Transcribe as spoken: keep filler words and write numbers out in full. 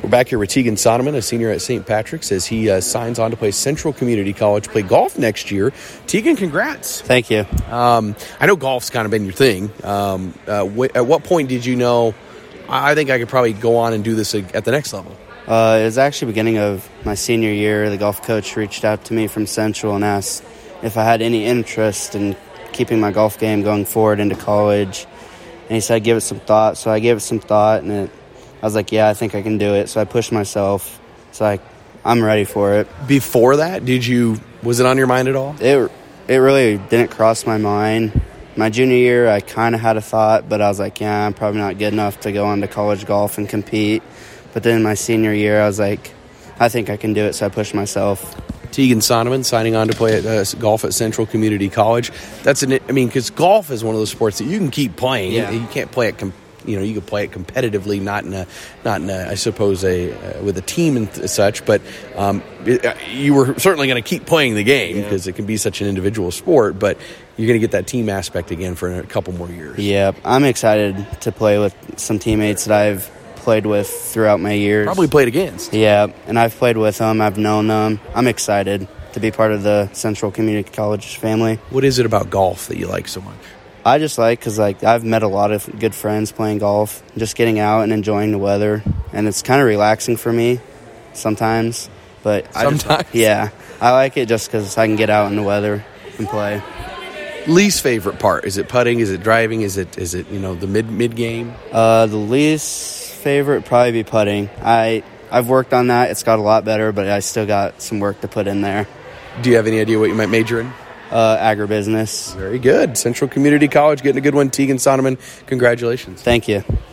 We're back here with Tegan Sonneman, a senior at Saint Patrick's, as he uh, signs on to play Central Community College, play golf next year. Tegan, congrats. Thank you. Um, I know golf's kind of been your thing. Um, uh, wh- at what point did you know, I think I could probably go on and do this at the next level? Uh, it was actually beginning of my senior year. The golf coach reached out to me from Central and asked if I had any interest in keeping my golf game going forward into college. And he said, give it some thought. So I gave it some thought, and it, I was like, yeah, I think I can do it. So I pushed myself. So I, I'm ready for it. Before that, did you, was it on your mind at all? It, it really didn't cross my mind. My junior year, I kind of had a thought, but I was like, yeah, I'm probably not good enough to go on to college golf and compete. But then my senior year, I was like, I think I can do it, so I pushed myself. Tegan Sonneman signing on to play at uh, golf at Central Community College. That's an, I mean, because golf is one of those sports that you can keep playing. Yeah. You can't play it, com- you know, you can play it competitively, not in a, not in a, I suppose, a uh, with a team and th- such. But um, it, uh, you were certainly going to keep playing the game because yeah. it can be such an individual sport. But you're going to get that team aspect again for a couple more years. Yeah, I'm excited to play with some teammates that I've played with throughout my years. Probably played against. Yeah, and I've played with them. I've known them. I'm excited to be part of the Central Community College family. What is it about golf that you like so much? I just like because like I've met a lot of good friends playing golf, just getting out and enjoying the weather, and it's kind of relaxing for me sometimes. But sometimes, I just, yeah, I like it just because I can get out in the weather and play. Least favorite part, is it putting? Is it driving? Is it is it you know the mid mid game? Uh, the least favorite would probably be putting. I I've worked on that. It's got a lot better, but I still got some work to put in there. Do you have any idea what you might major in? Uh, agribusiness. Very good. Central Community College getting a good one. Tegan Sonneman, congratulations. Thank you.